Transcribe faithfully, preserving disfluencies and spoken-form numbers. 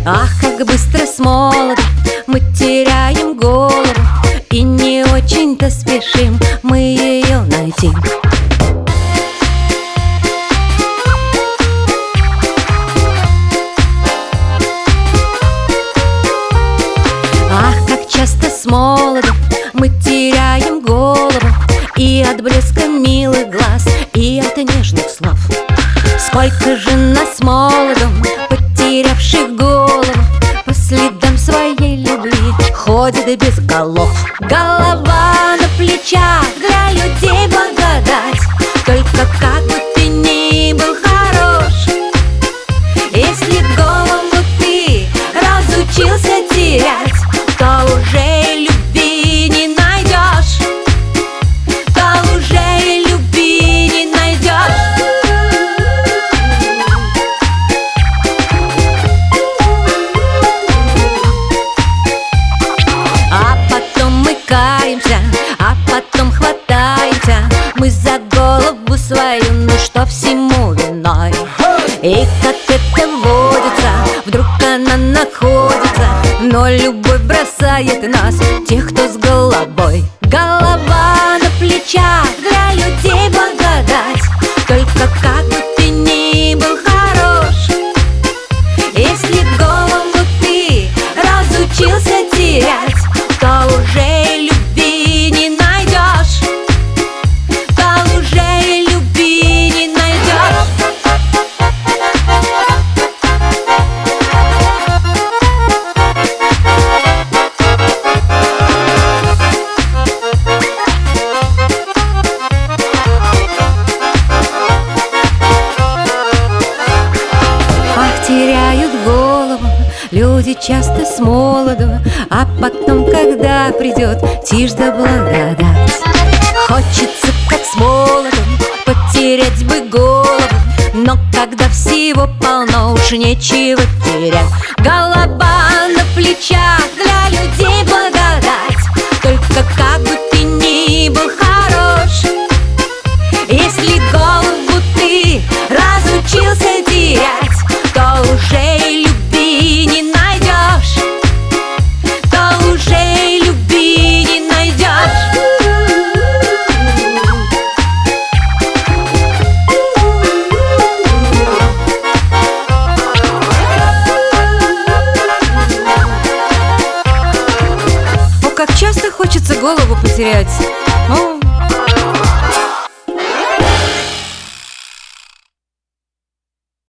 Ах, как быстро с молоду мы теряем голову, и не очень-то спешим мы ее найти. Ах, как часто с молоду мы теряем голову, и от блеска милых глаз, и от нежных слов. Сколько же нас молоду, потерявших голову, по следам своей любви ходит и без голов. Голова на плечах для людей благодать, только как бы ты ни был хорош, если голову ты разучился терять, то уже любви не найдешь, то уже любви не найдешь. А потом мы каемся, а потом хватаемся мы за голову свою, ну что всему виной. И как это водится, вдруг она находится, но любовь бросает нас, тех, кто с головой. Голова на плечах для людей благодать, только как бы ты ни был хорош, если голову ты разучился терять, то уже любви не найдешь, то уже любви не найдешь. Теряют голову люди часто с молоду, а потом, когда придет тишь да благодать, хочется, как с молоду, потерять бы голову, но когда всего полно, уж нечего терять. Голова на плечах для людей благодать, только как бы ты ни был хорош, если голову ты разучился терять, то уже любви не найдешь, то уже любви не найдешь. О, как часто хочется голову потерять. О,